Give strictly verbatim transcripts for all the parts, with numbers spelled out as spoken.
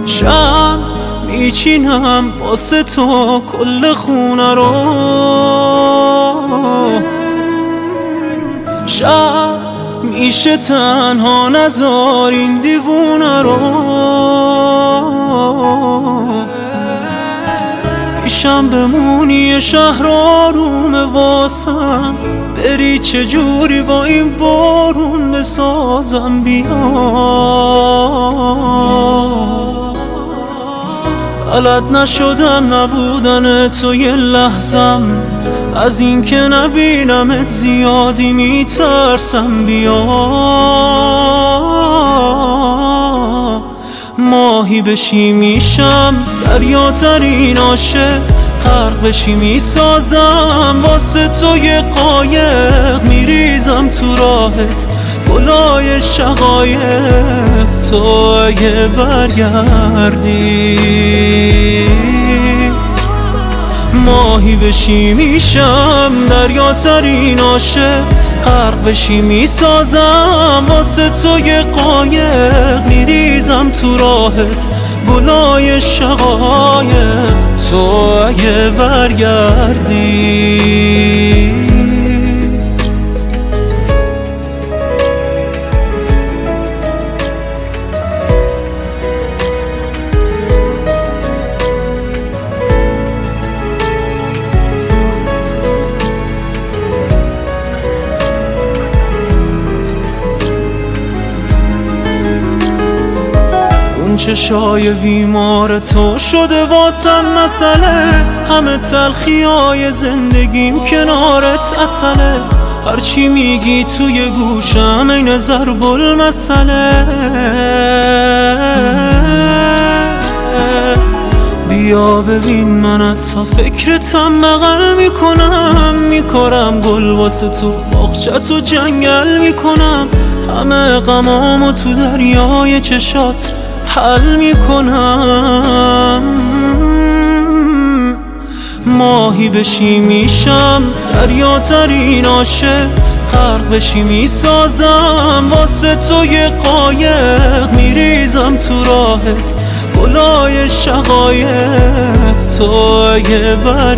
شب میچینم واسه تو کل خونه رو، شب میشه تنها نذار این دیوونه رو. پیشم بمونی شهر آرومه واسم، بری چجوری با این بارون بسازم بیا. بلد نشدم نبودن تو یه لحظم، از این که نبینمت زیادی میترسم بیا. ماهی بشی میشم دریاترین عاشق، غرق بشی میسازم واسه تو یه قایق، میریزم تو راهت گلای شقایق. تو اگه برگردی ماهی بشی میشم دریاترین عاشق، غرق بشی میسازم واسه تو یه قایق، میریزم تو راهت گلای شقایق. تو اگه برگردی چشای بیمار تو شده واسم مسئله، همه تلخیای زندگیم کنارت اصله. هرچی میگی توی گوشم این ضرب المثله. بیا ببین من تا فکرتم بغل میکنم، میکارم گل واسه تو باغچت و جنگل میکنم، همه غمامو تو دریای چشات حل میکنم. ماهی بشی میشم دریاترین عاشق، غرق بشی میسازم واسه تو یه قایق، میریزم تو راهت گلای شقایق. تو اگه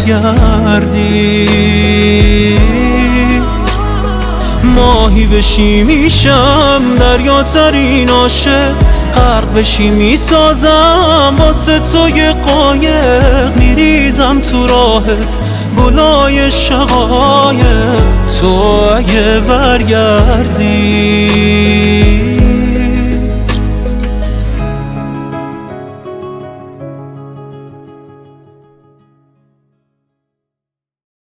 برگردی ماهی بشی میشم دریاترین عاشق، غرق بشی میسازم واسه تو یه قایق، میریزم تو راهت گلای شقایق. تو اگه برگردی